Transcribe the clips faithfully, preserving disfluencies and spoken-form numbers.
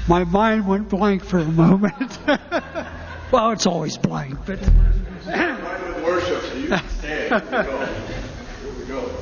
My mind went blank for the moment. Well, it's always blank, but... Right with worship, so you can stand. Here we go. Here we go.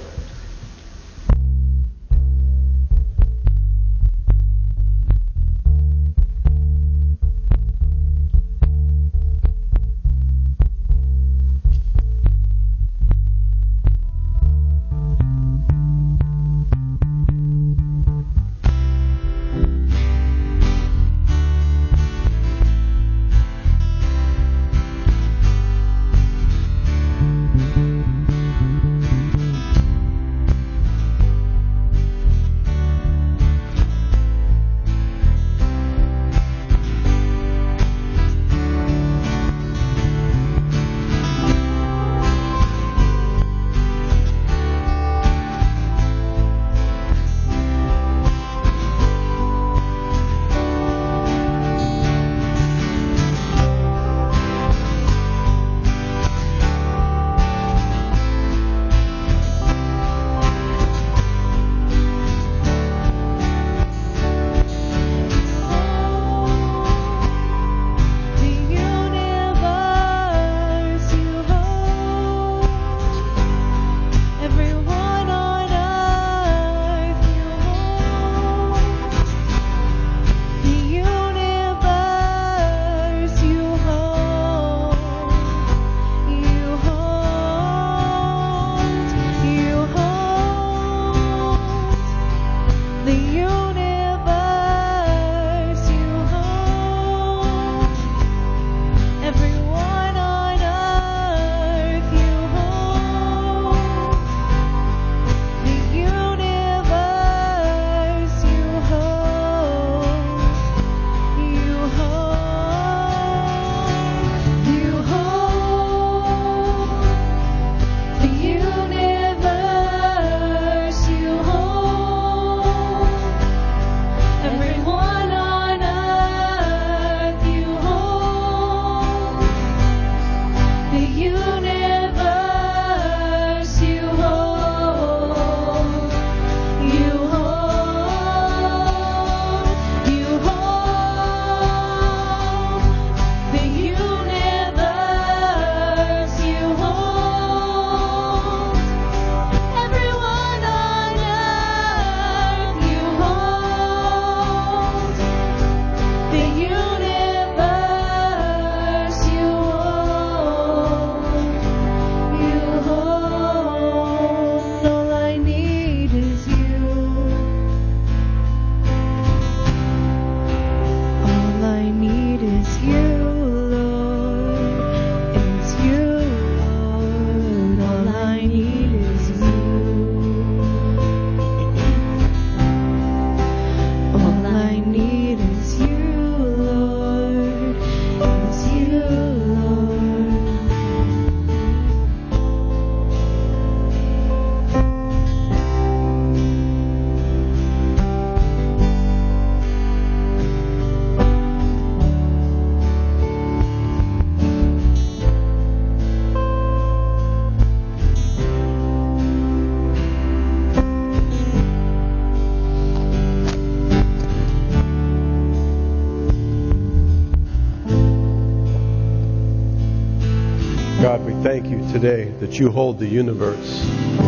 God, we thank you today that you hold the universe.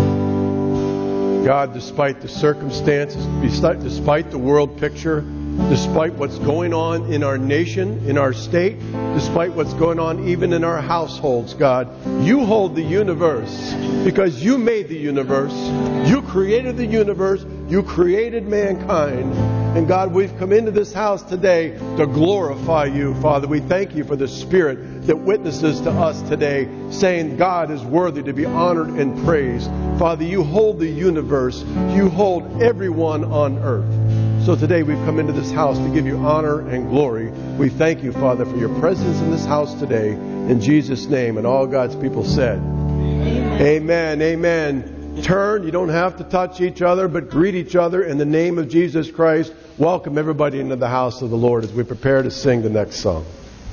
God, despite the circumstances, despite the world picture, despite what's going on in our nation, in our state, despite what's going on even in our households, God, you hold the universe because you made the universe. You created the universe. You created mankind. And God, we've come into this house today to glorify you, Father. We thank you for the Spirit that witnesses to us today, saying God is worthy to be honored and praised. Father, you hold the universe. You hold everyone on earth. So today we've come into this house to give you honor and glory. We thank you, Father, for your presence in this house today. In Jesus' name, and all God's people said, Amen. Amen. Amen. Turn. You don't have to touch each other, but greet each other in the name of Jesus Christ. Welcome everybody into the house of the Lord as we prepare to sing the next song.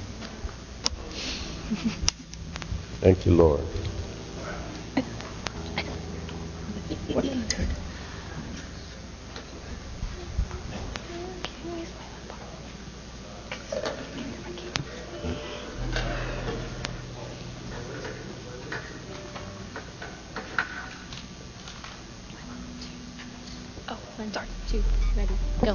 Thank you, Lord. One, two, ready, go.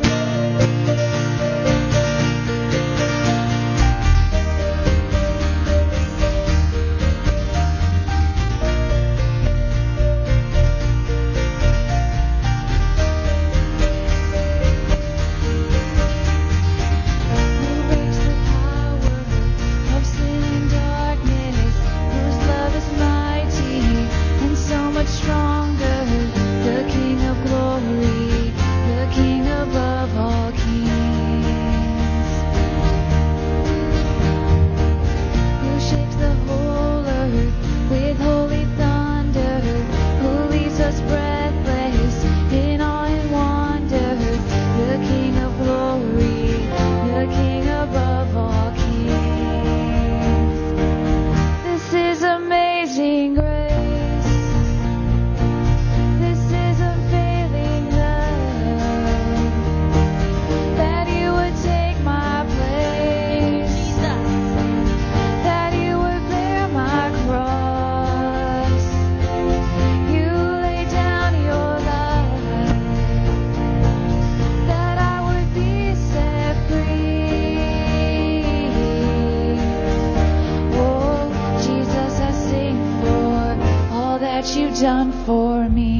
Done for me.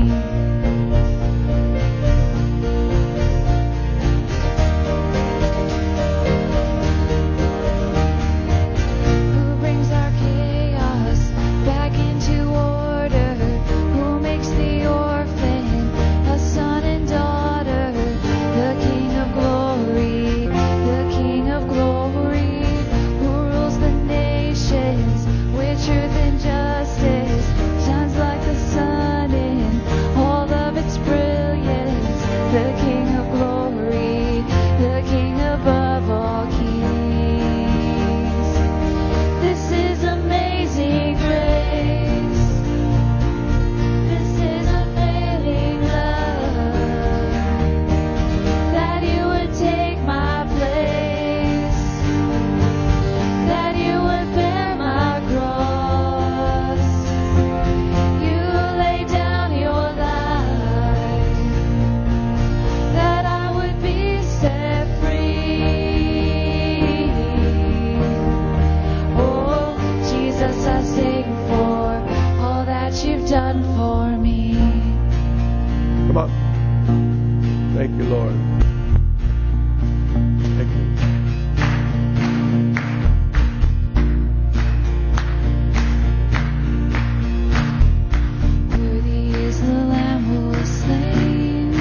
Who brings our chaos back into order? Who makes the orphan a son and daughter? The King of glory, the King of glory, who rules the nations with truth and justice, shines like the sun in all of its brilliance. The King of glory, the King above all kings. This is amazing grace. This is unfailing love, that you would take my place, that you would bear my cross. You lay down your life, that I would be set free. Oh, Jesus, I sing for all that you've done for me. Come on. Thank you, Lord. Thank you. Worthy is the Lamb who was slain.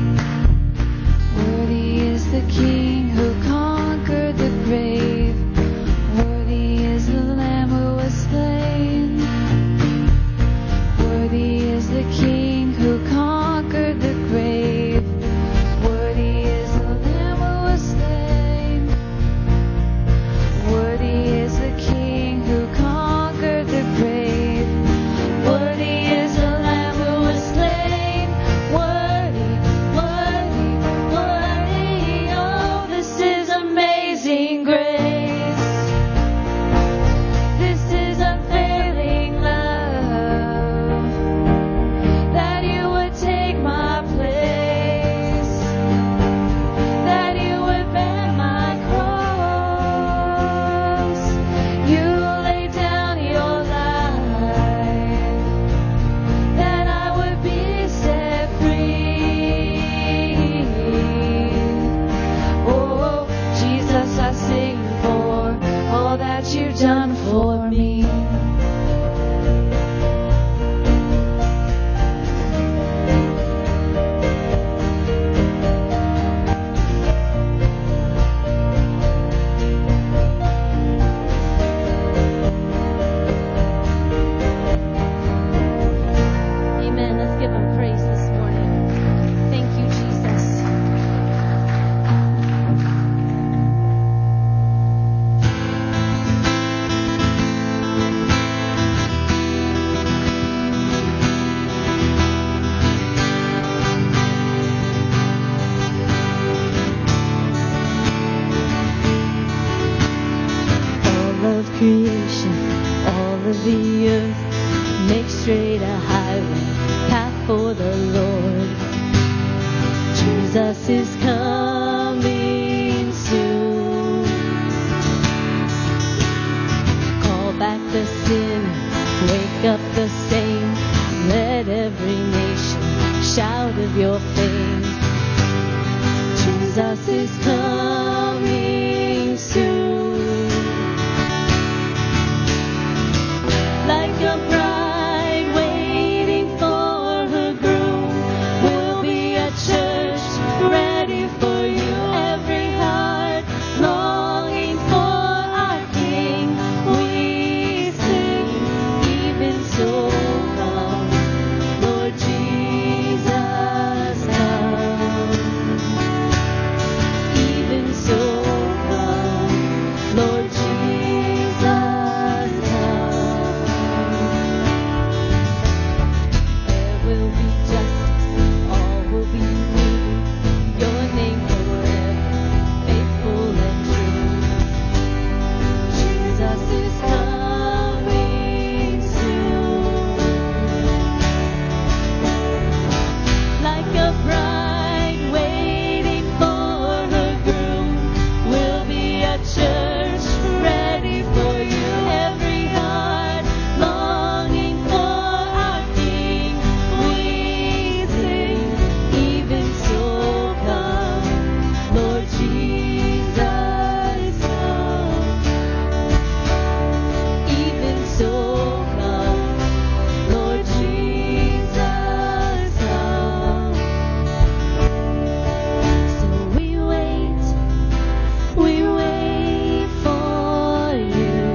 Worthy is the King who conquered the grave. Worthy is the Lamb who was slain. Worthy is the King who conquered the grave. Worthy is the Lamb who was slain. Worthy is the King who conquered the grave. Worthy is the Lamb who was slain. Worthy, worthy, worthy. Oh, this is amazing grace. This is unfailing love, that you would take my place, that you would bear my cross. You lay down your life, that I would be set free. Oh, Jesus, I sing for all that you've done for me. Amen. Let's give him praise this morning. Thank you, Jesus. All of creation, all of the earth, make straight a highway, path for the Lord. Jesus is coming soon. Call back the sinner, wake up the saints, let every nation shout of your fame. Jesus is coming soon. Like a bride waiting for her groom, we'll be a church ready for you. Every heart longing for our King, we sing, even so come, Lord Jesus, come. Even so come, Lord Jesus, come. There will be justice, all will be new. Your name forever, faithful and true. Jesus is coming soon. Like a bride waiting for her groom, we'll be a church ready for you. Every heart longing for our King, we sing, even so come, Lord Jesus, come. Even so come, Lord Jesus, come. So we wait, we wait for you.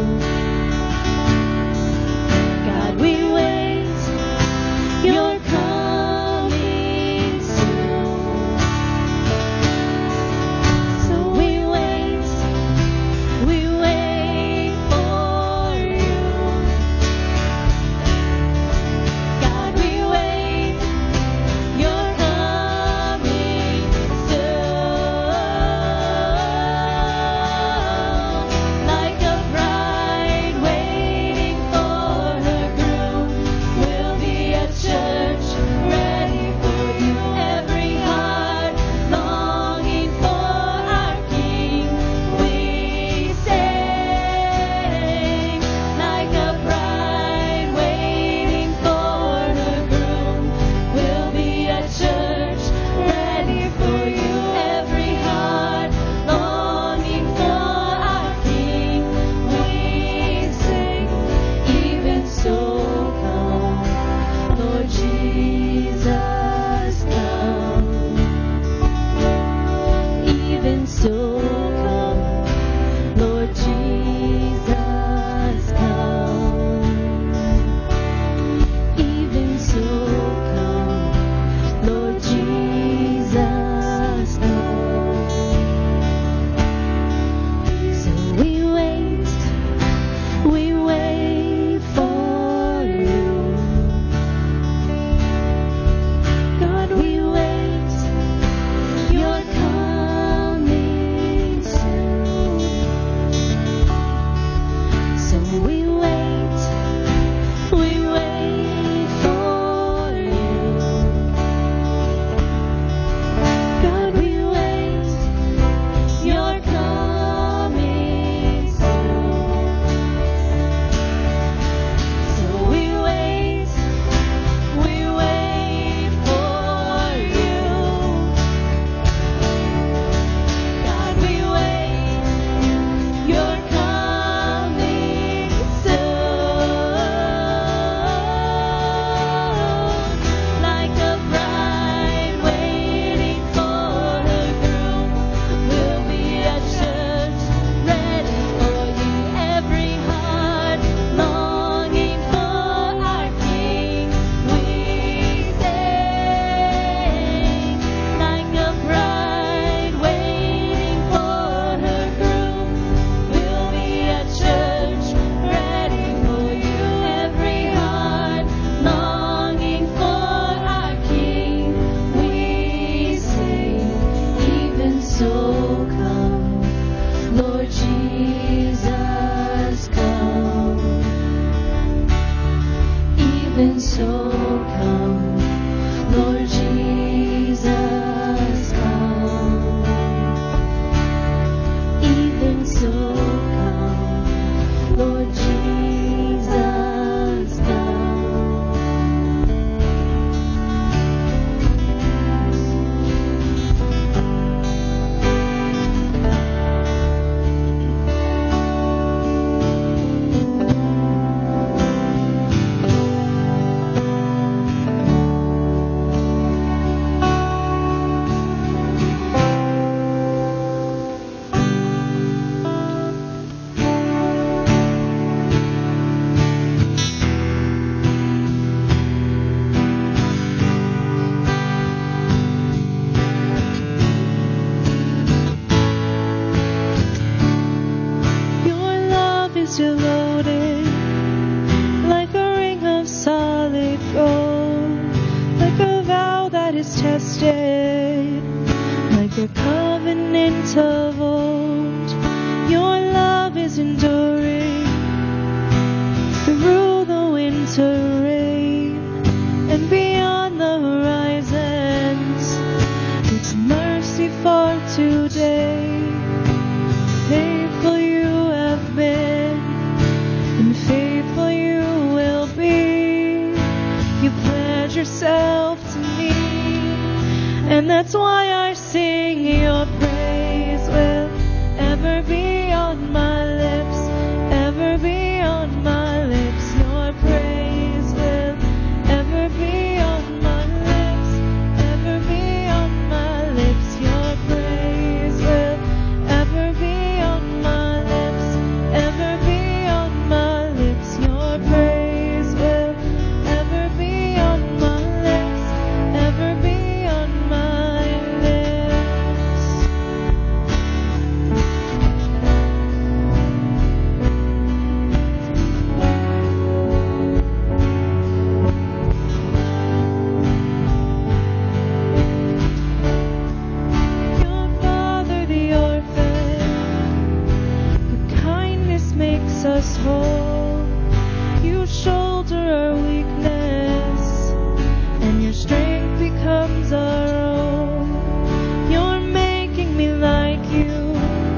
God, we wait, you're coming soon. So we wait, we wait for you. God, we wait, you're coming soon. Like a bride waiting for her groom, we'll be a church ready for you. Every heart longing for our King, we sing. Like a bride waiting for her groom, we'll be a church ready for you. Every heart longing for our King, we sing. Even so come, Lord Jesus, come. Even so come, Lord Jesus, come. Even so come, Lord Jesus, come. So we wait, we wait for you. God, we wait, you're coming soon. So we wait, we wait for you. God, we wait, you're coming soon. So we wait, we wait for you. God, we wait, you're coming soon. Like a bride waiting for her groom, we'll be a church ready for you. Every heart longing for our King, we sing. Like a bride waiting for her groom, we'll be a church ready for you. Every heart longing for our King, we sing. Even so come, Lord Jesus, come. Even so come, Lord Jesus, gold, like a vow that is tested, like a covenant of old. Your love is enduring through the winter rain and beyond the horizons. It's mercy for today. Faithful you have been, and faithful you will be. You pledge yourself to me, and that's why I sing. Your praise will ever be on my lips, ever be on my lips. Your praise will ever be on my lips, ever be on my lips. Your praise will ever be on my lips, ever be on my lips. Your praise will ever be on my lips, ever be on my lips. Your father, the orphan, your kindness makes us whole. You shoulder our weakness, and your strength becomes our own. You're making me like you,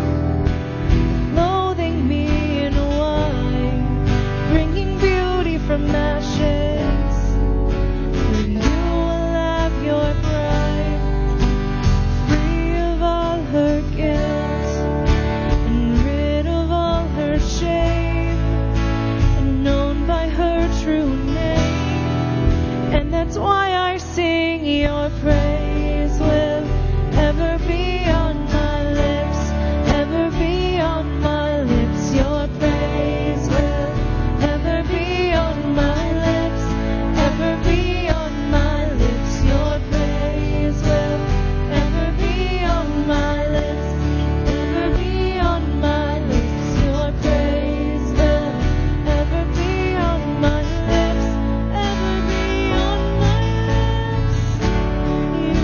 clothing me in white, bringing beauty from ashes. For you will have your bride, free of all her guilt, and rid of all her shame, and known by her true name. And that's why I sing. Your praise will ever be on my lips, ever be on my lips. Your praise will ever be on my lips, ever be on my lips. Your praise will ever be on my lips, ever be on my lips. Your praise will ever be on my lips, ever be on my lips. You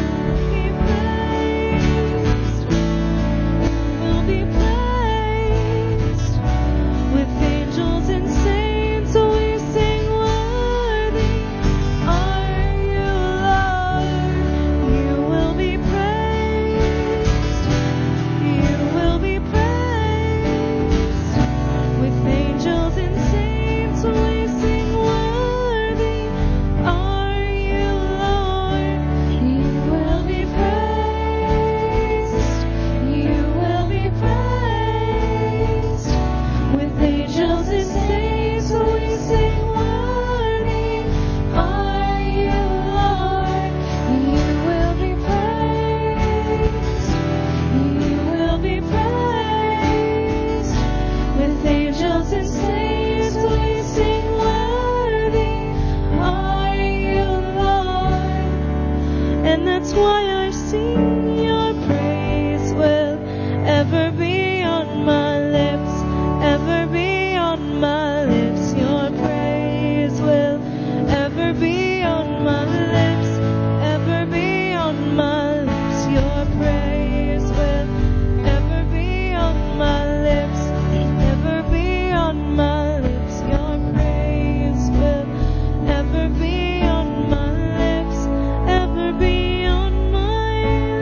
will be praised, will be praised. With angels and saints we sing, worthy are you, Lord. You will be praised, you will be praised. With angels and saints we sing, worthy are you, Lord. You will be praised, you will be praised. With angels and saints we sing, worthy are you, Lord. You will be praised, you will be praised. With angels and saints we sing, worthy are you, Lord. And that's why I sing. Your praise will ever be on my lips, ever be on my lips. Your praise will ever be on my lips, ever be on my lips. Your praise will ever be on my lips, ever be on my lips. Your praise will ever be on my lips, ever be on my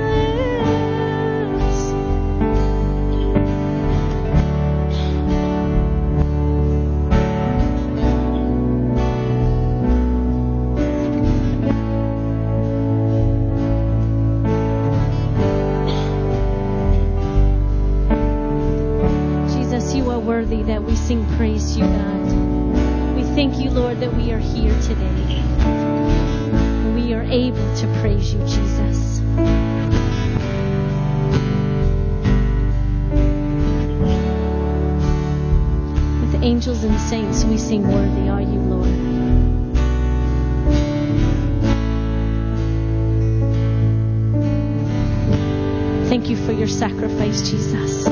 lips. Jesus, you are worthy that we sing praise to you, God. We thank you, Lord, that we are here today. We are able to praise you, Jesus. With angels and saints, we sing, worthy are you, Lord. Thank you for your sacrifice, Jesus.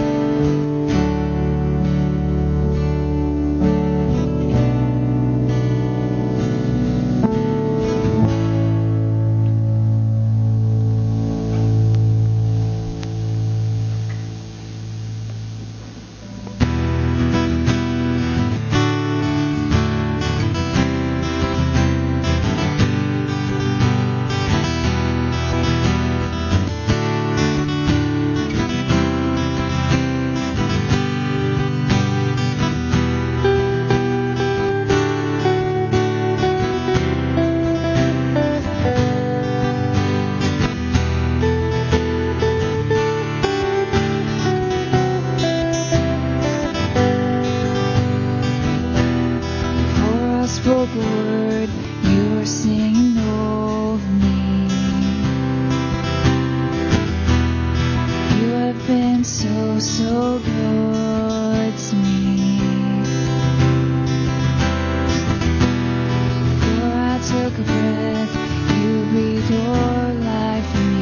took a breath, you breathed your life in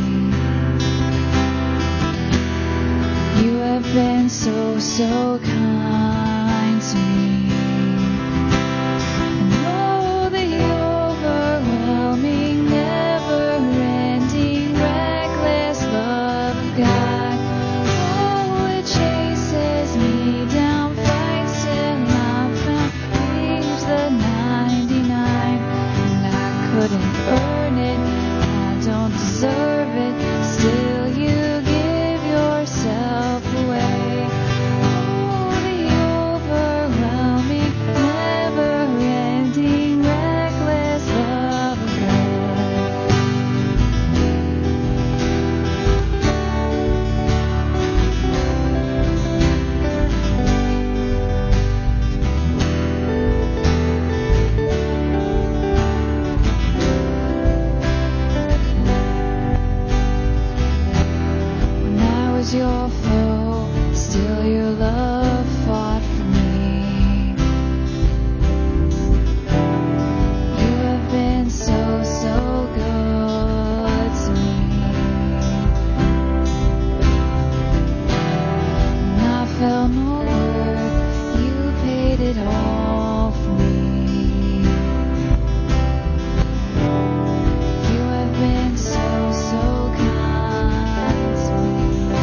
me. You have been so, so kind to me. And oh, the overwhelming, never-ending, reckless love of God. Oh, it chases me down, fights till I'm found, leaves the ninety-nine. And I couldn't earn it, I don't deserve it, still you give yourself away. Oh, the overwhelming, never-ending, reckless love of When I was your foe, still your love fought for me. You have been so, so good to me. And I felt no worth, you paid it all for me. You have been so, so kind to me.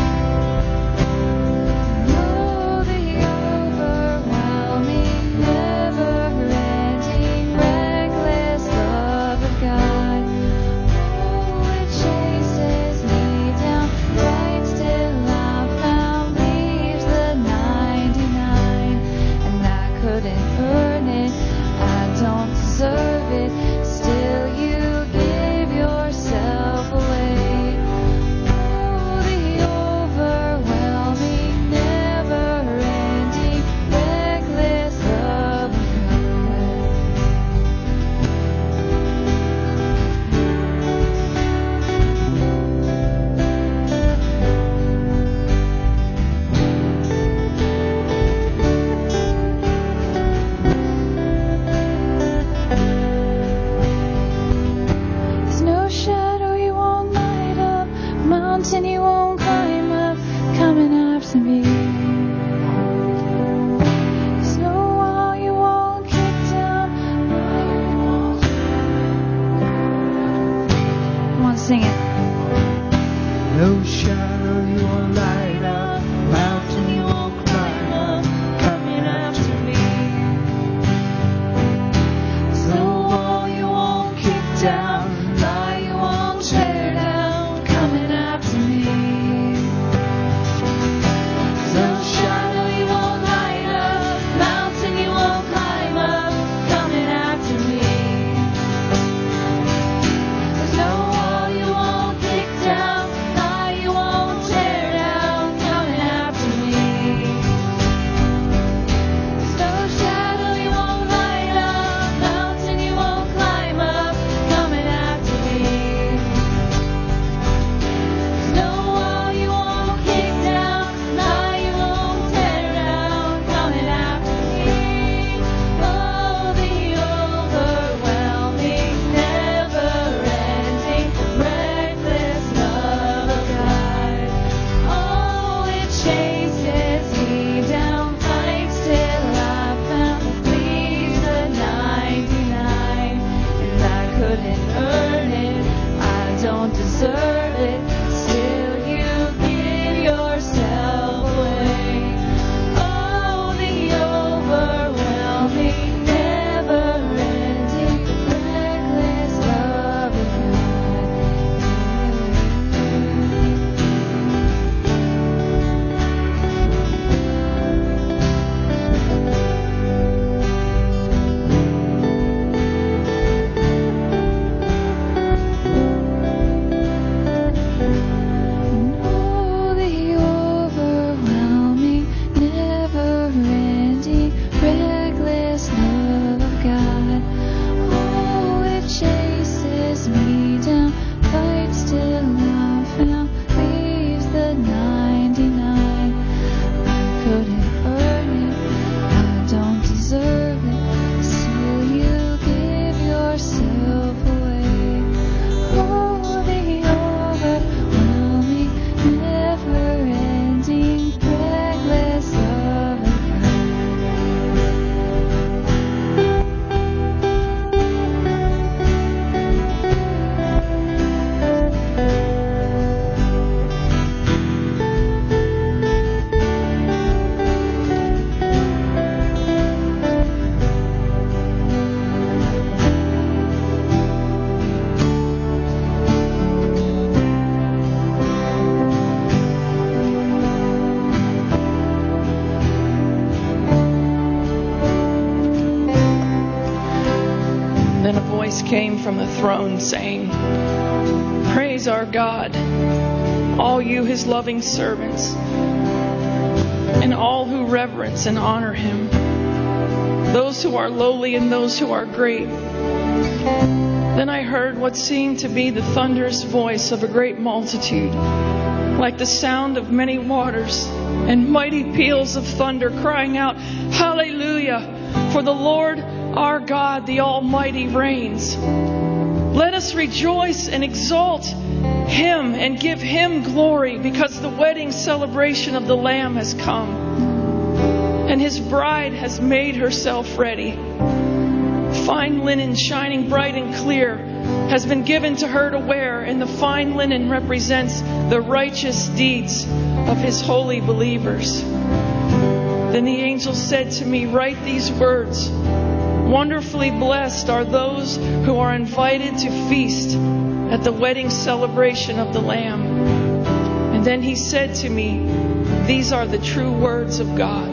Oh, the overwhelming, never-ending, reckless love of God. Oh, it chases me down, fights till I'm found, leaves the ninety-nine. And I couldn't earn it, I don't deserve it, still you give yourself away. Oh, the overwhelming, never-ending, reckless love of There's no shadow you won't light up, mountain you won't climb up, coming after me. There's no wall you won't kick down, lie you won't. Come on, sing it. No shadow you won't light up, mountain you won't climb up, coming after me. There's no wall you won't kick down, lie you won't tear down, coming after me. There's no shadow you won't light up, mountain you won't climb up, coming after me. There's no wall you won't kick down, lie you won't tear down, coming after me. There's no shadow you won't light up, mountain you won't climb up, coming after me. There's no wall you won't kick down, lie you won't tear down, coming after me. Oh, the overwhelming, never-ending, reckless love of God. Oh, it chases me down, fights till I found, leaves the ninety-nine. And I couldn't earn it, I don't deserve it, still you give yourself away. Oh, the overwhelming, never-ending, reckless love of God. throne, saying, "Praise our God, all you his loving servants, and all who reverence and honor him, those who are lowly and those who are great." Then I heard what seemed to be the thunderous voice of a great multitude, like the sound of many waters, and mighty peals of thunder, crying out, "Hallelujah! For the Lord our God, the Almighty, reigns. Let us rejoice and exalt him and give him glory, because the wedding celebration of the Lamb has come, and his bride has made herself ready. Fine linen, shining bright and clear, has been given to her to wear, and the fine linen represents the righteous deeds of his holy believers." Then the angel said to me, "Write these words. Wonderfully blessed are those who are invited to feast at the wedding celebration of the Lamb." And then he said to me, "These are the true words of God."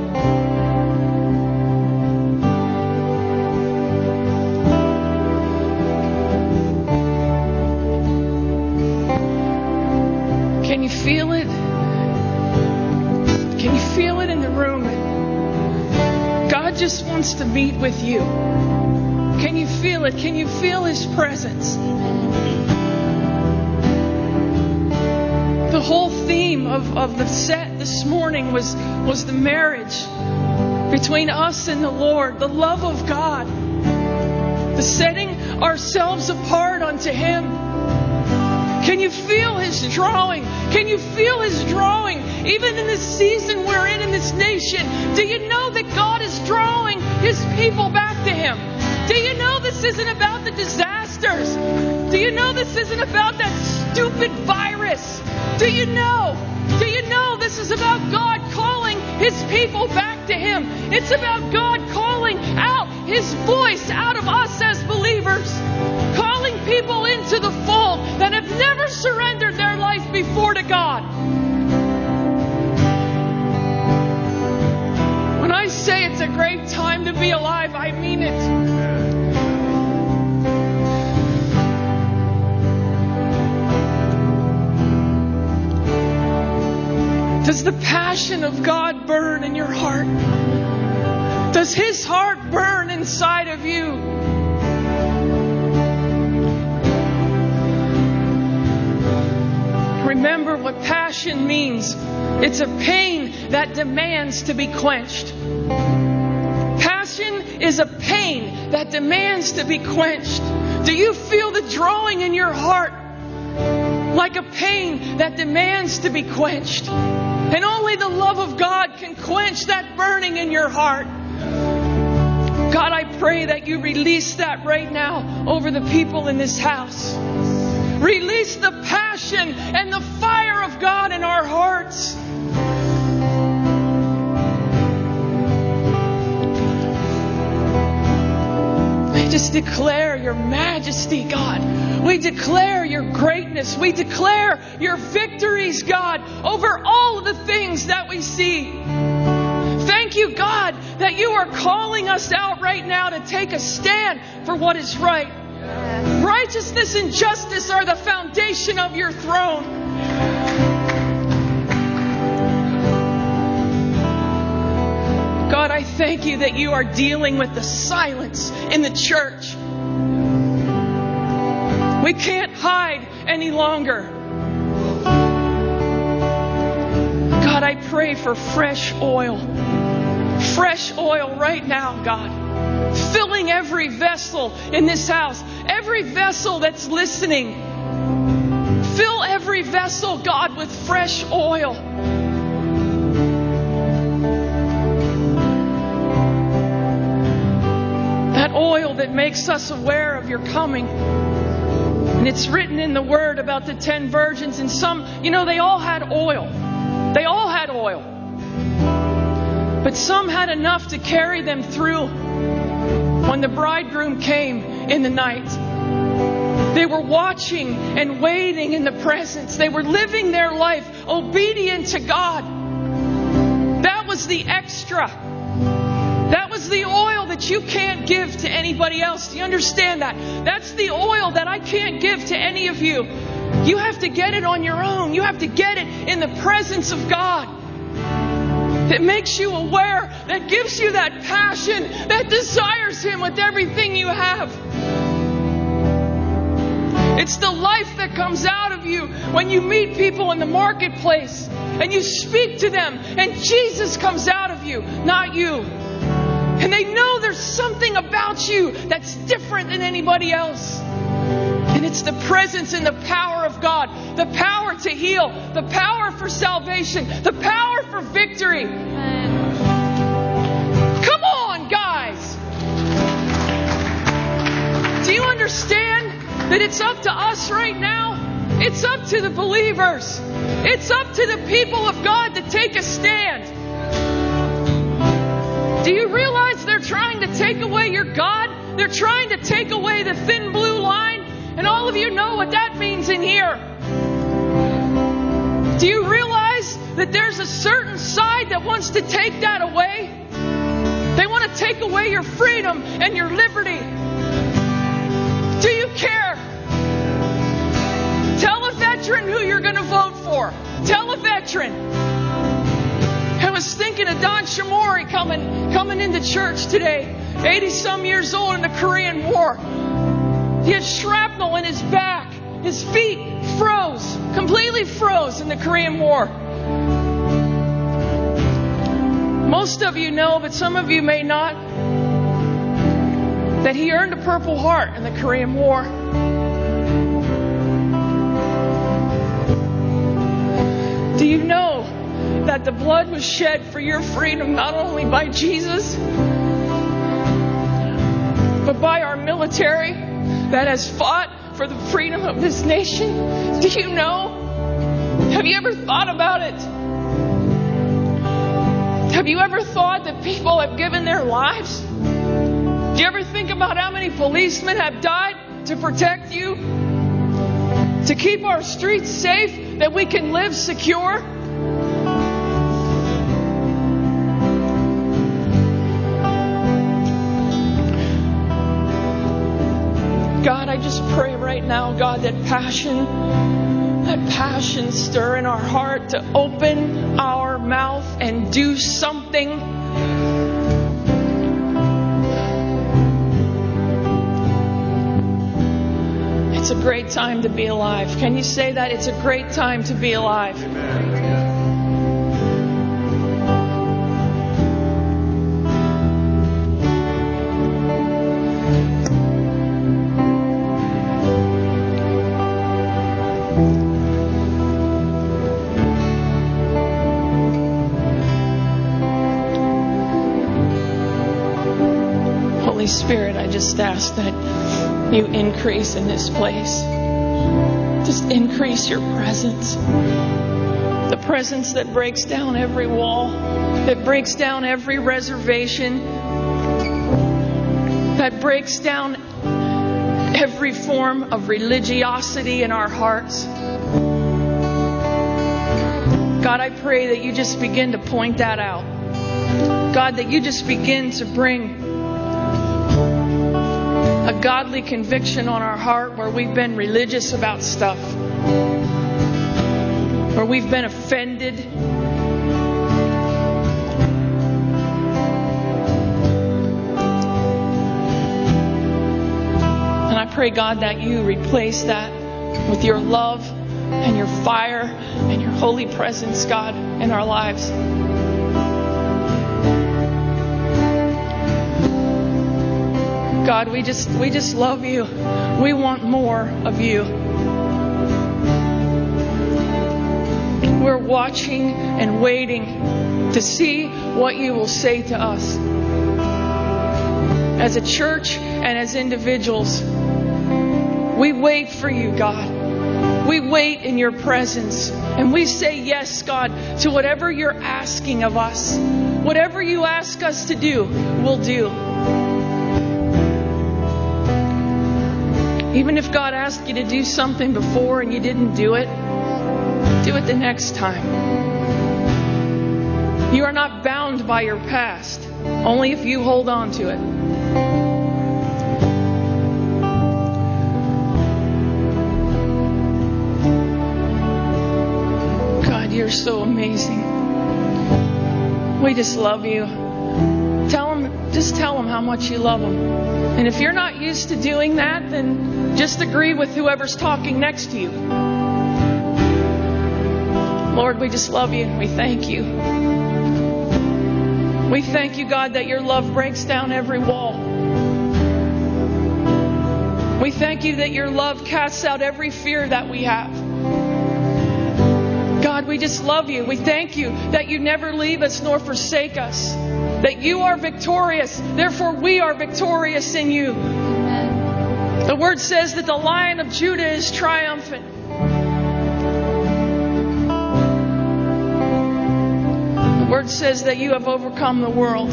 Can you feel it? Can you feel it in the room? God just wants to meet with you. Can you feel it? Can you feel his presence? The whole theme of, of the set this morning was, was the marriage between us and the Lord, the love of God, the setting ourselves apart unto him. Can you feel his drawing? Can you feel his drawing? Even in this season we're in, in this nation, do you know that God is drawing his people back to him? Do you know this isn't about the disasters? Do you know this isn't about that stupid virus? Do you know? Do you know this is about God calling his people back to him? It's about God calling out his voice out of us as believers, calling people into the fold that have never surrendered their life before to God. When I say it's a great time to be alive, I mean it. Does the passion of God burn in your heart? Does his heart burn inside of you? Remember what passion means. It's a pain that demands to be quenched. Passion is a pain that demands to be quenched. Do you feel the drawing in your heart like a pain that demands to be quenched? And only the love of God can quench that burning in your heart. God, I pray that you release that right now over the people in this house. Release the passion and the fire of God in our hearts. We just declare your majesty, God. We declare your greatness. We declare your victories, God, over all of the things that we see. Thank you, God, that you are calling us out right now to take a stand for what is right. Righteousness and justice are the foundation of your throne. God, I thank you that you are dealing with the silence in the church. We can't hide any longer. God, I pray for fresh oil. Fresh oil right now, God. Filling every vessel in this house. Every vessel that's listening. Fill every vessel, God, with fresh oil. That oil that makes us aware of your coming. And it's written in the Word about the ten virgins. And some, you know, they all had oil. They all had oil. But some had enough to carry them through when the bridegroom came in the night. They were watching and waiting in the presence. They were living their life obedient to God. That was the extra. That was is the oil that you can't give to anybody else. Do you understand that? That's the oil that I can't give to any of you. You have to get it on your own. You have to get it in the presence of God. That makes you aware, that gives you that passion, that desires Him with everything you have. It's the life that comes out of you when you meet people in the marketplace and you speak to them and Jesus comes out of you, not you. And they know there's something about you that's different than anybody else. And it's the presence and the power of God, the power to heal, the power for salvation, the power for victory. Come on, guys. Do you understand that it's up to us right now? It's up to the believers. It's up to the people of God to take a stand. Do you realize they're trying to take away your God? They're trying to take away the thin blue line. And all of you know what that means in here. Do you realize that there's a certain side that wants to take that away? They want to take away your freedom and your liberty. Do you care? Tell a veteran who you're going to vote for. Tell a veteran. I was thinking of Don Shamori coming, coming into church today. eighty-some years old in the Korean War. He had shrapnel in his back. His feet froze, completely froze in the Korean War. Most of you know, but some of you may not, that he earned a Purple Heart in the Korean War. Do you know that the blood was shed for your freedom not only by Jesus, but by our military that has fought for the freedom of this nation? Do you know? Have you ever thought about it? Have you ever thought that people have given their lives? Do you ever think about how many policemen have died to protect you? To keep our streets safe, that we can live secure? God, I just pray right now, God, that passion, that passion stir in our heart to open our mouth and do something. It's a great time to be alive. Can you say that? It's a great time to be alive. Amen. Holy Spirit, I just ask that you increase in this place. Just increase your presence. The presence that breaks down every wall, that breaks down every reservation, that breaks down every form of religiosity in our hearts. God, I pray that you just begin to point that out. God, that you just begin to bring a godly conviction on our heart where we've been religious about stuff, where we've been offended. And I pray, God, that you replace that with your love and your fire and your holy presence, God, in our lives. God, we just we just love you. We want more of you. We're watching and waiting to see what you will say to us. As a church and as individuals, we wait for you, God. We wait in your presence. And we say yes, God, to whatever you're asking of us. Whatever you ask us to do, we'll do. Even if God asked you to do something before and you didn't do it, do it the next time. You are not bound by your past, only if you hold on to it. God, you're so amazing. We just love you. Tell them, just tell them how much you love them. And if you're not used to doing that, then just agree with whoever's talking next to you. Lord, we just love you and we thank you. We thank you, God, that your love breaks down every wall. We thank you that your love casts out every fear that we have. God, we just love you. We thank you that you never leave us nor forsake us. That you are victorious. Therefore, we are victorious in you. Amen. The word says that the Lion of Judah is triumphant. The word says that you have overcome the world.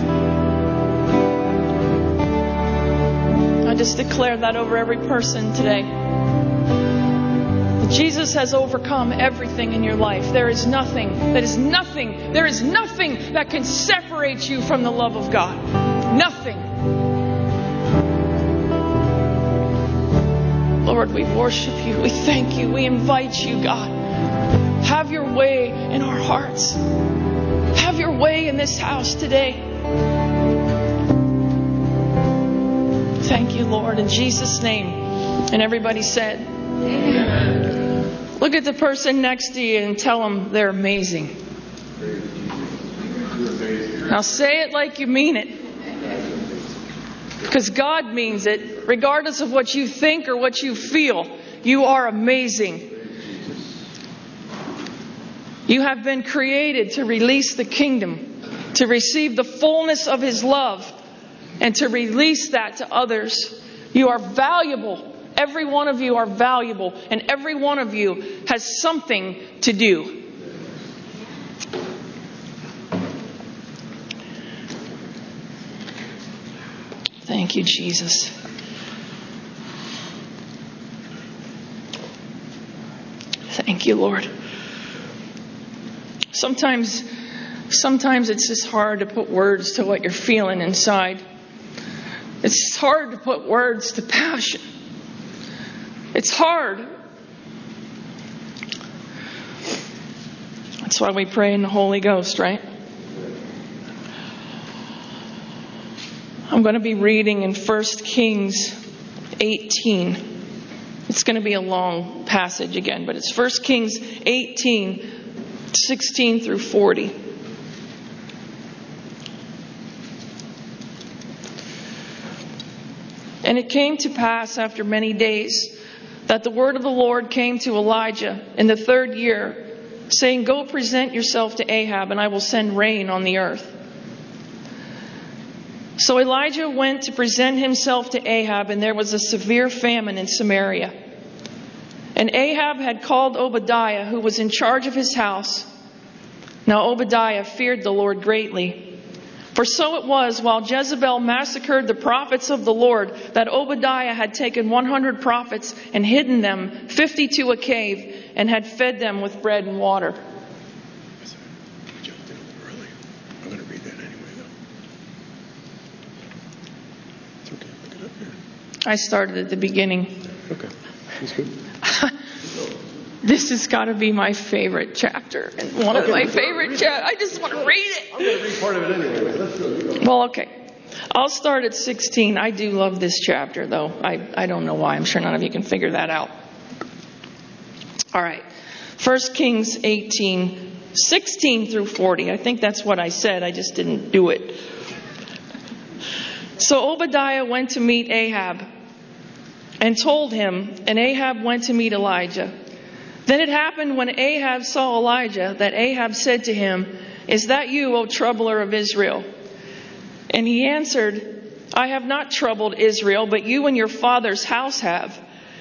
I just declare that over every person today. That Jesus has overcome everything in your life. There is nothing, that is nothing, there is nothing that can separate you from the love of God. Nothing. Lord, we worship you. We thank you. We invite you, God. Have your way in our hearts. Have your way in this house today. Thank you, Lord, in Jesus' name. And everybody said, Amen. Look at the person next to you and tell them they're amazing. Now say it like you mean it. Because God means it. Regardless of what you think or what you feel, you are amazing. You have been created to release the kingdom, to receive the fullness of His love, and to release that to others. You are valuable. Every one of you are valuable, and every one of you has something to do. Thank you, Jesus. Thank you, Lord. Sometimes, sometimes it's just hard to put words to what you're feeling inside. It's hard to put words to passion. It's hard. That's why we pray in the Holy Ghost, right? I'm going to be reading in First Kings eighteen. It's going to be a long passage again, but it's First Kings eighteen, sixteen through forty. And it came to pass after many days that the word of the Lord came to Elijah in the third year, saying, "Go present yourself to Ahab, and I will send rain on the earth." So Elijah went to present himself to Ahab, and there was a severe famine in Samaria. And Ahab had called Obadiah, who was in charge of his house. Now Obadiah feared the Lord greatly. For so it was, while Jezebel massacred the prophets of the Lord, that Obadiah had taken one hundred prophets and hidden them, fifty to a cave, and had fed them with bread and water. I jumped in a little early. I'm going to read that anyway, though. It's okay. Look it up here. I started at the beginning. Okay. That's good. This has got to be my favorite chapter. And one Okay, of my let's favorite read it. chapters. I just want to read it. I'm going to read part of it anyway. Let's go. You go. Well, okay. I'll start at sixteen. I do love this chapter, though. I, I don't know why. I'm sure none of you can figure that out. All right. First Kings eighteen, sixteen through forty. I think that's what I said. I just didn't do it. So Obadiah went to meet Ahab and told him, and Ahab went to meet Elijah. Then it happened when Ahab saw Elijah that Ahab said to him, "Is that you, O troubler of Israel?" And he answered, "I have not troubled Israel, but you and your father's house have.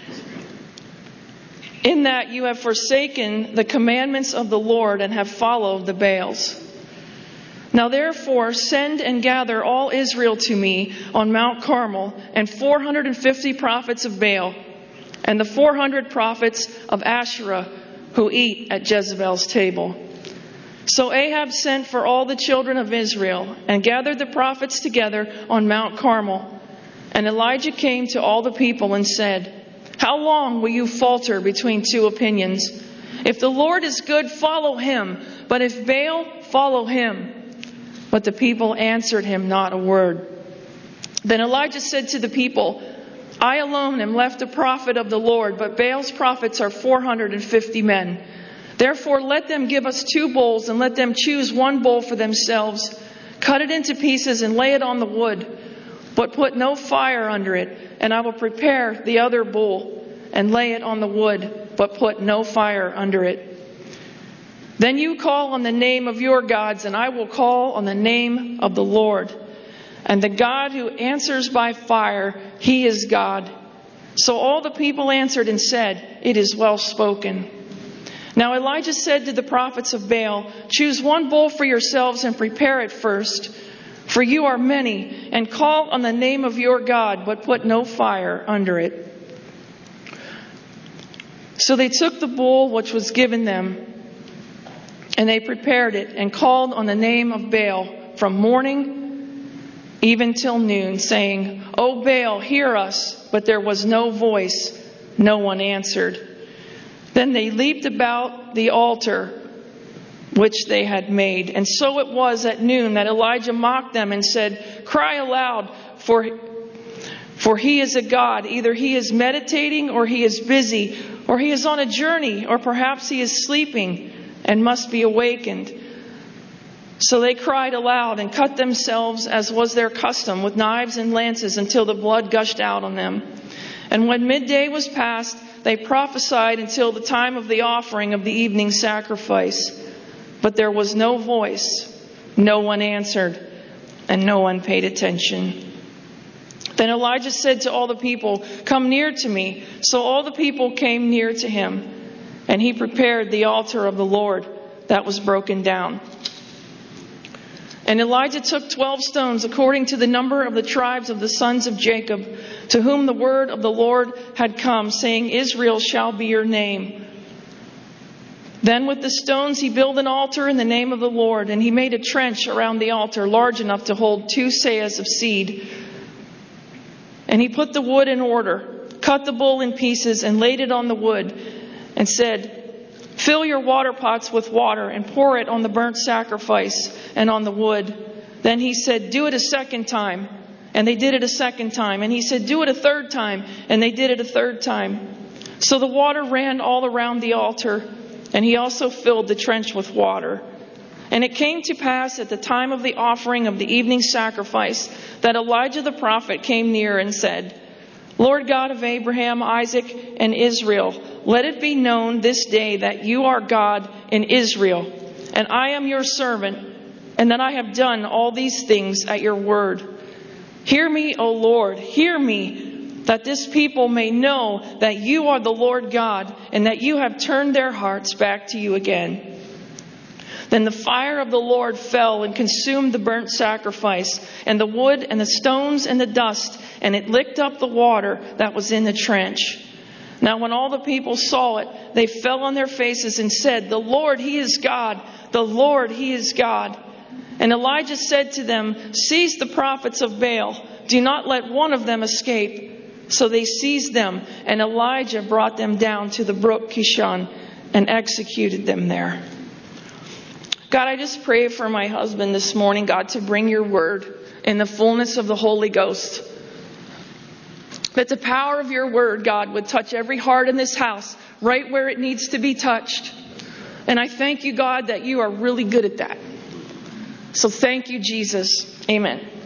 In that you have forsaken the commandments of the Lord and have followed the Baals. Now therefore send and gather all Israel to me on Mount Carmel, and four hundred fifty prophets of Baal, and the four hundred prophets of Asherah who eat at Jezebel's table. So Ahab sent for all the children of Israel and gathered the prophets together on Mount Carmel. And Elijah came to all the people and said, "How long will you falter between two opinions? If the Lord is good, follow him. But if Baal, follow him." But the people answered him not a word. Then Elijah said to the people, "I alone am left a prophet of the Lord, but Baal's prophets are four hundred fifty men. Therefore let them give us two bulls, and let them choose one bull for themselves. Cut it into pieces and lay it on the wood, but put no fire under it. And I will prepare the other bull and lay it on the wood, but put no fire under it. Then you call on the name of your gods, and I will call on the name of the Lord. And the God who answers by fire, he is God." So all the people answered and said, "It is well spoken." Now Elijah said to the prophets of Baal, "Choose one bull for yourselves and prepare it first, for you are many, and call on the name of your God, but put no fire under it." So they took the bull which was given them, and they prepared it and called on the name of Baal from morning even till noon, saying, "O Baal, hear us." But there was no voice, no one answered. Then they leaped about the altar which they had made. And so it was at noon that Elijah mocked them and said, "Cry aloud, for, for he is a god. Either he is meditating, or he is busy, or he is on a journey, or perhaps he is sleeping and must be awakened." So they cried aloud and cut themselves, as was their custom, with knives and lances until the blood gushed out on them. And when midday was past, they prophesied until the time of the offering of the evening sacrifice. But there was no voice, no one answered, and no one paid attention. Then Elijah said to all the people, "Come near to me." So all the people came near to him, and he prepared the altar of the Lord that was broken down. And Elijah took twelve stones according to the number of the tribes of the sons of Jacob, to whom the word of the Lord had come, saying, "Israel shall be your name." Then with the stones he built an altar in the name of the Lord, and he made a trench around the altar large enough to hold two seahs of seed. And he put the wood in order, cut the bull in pieces, and laid it on the wood, and said, "Fill your water pots with water and pour it on the burnt sacrifice and on the wood." Then he said, "Do it a second time." And they did it a second time. And he said, "Do it a third time." And they did it a third time. So the water ran all around the altar, and he also filled the trench with water. And it came to pass at the time of the offering of the evening sacrifice that Elijah the prophet came near and said, "Lord God of Abraham, Isaac, and Israel, let it be known this day that you are God in Israel, and I am your servant, and that I have done all these things at your word. Hear me, O Lord, hear me, that this people may know that you are the Lord God, and that you have turned their hearts back to you again." Then the fire of the Lord fell and consumed the burnt sacrifice, and the wood, and the stones, and the dust, and it licked up the water that was in the trench. Now when all the people saw it, they fell on their faces and said, "The Lord, he is God. The Lord, he is God." And Elijah said to them, "Seize the prophets of Baal. Do not let one of them escape." So they seized them, and Elijah brought them down to the brook Kishon and executed them there. God, I just pray for my husband this morning, God, to bring your word in the fullness of the Holy Ghost. That the power of your word, God, would touch every heart in this house right where it needs to be touched. And I thank you, God, that you are really good at that. So thank you, Jesus. Amen.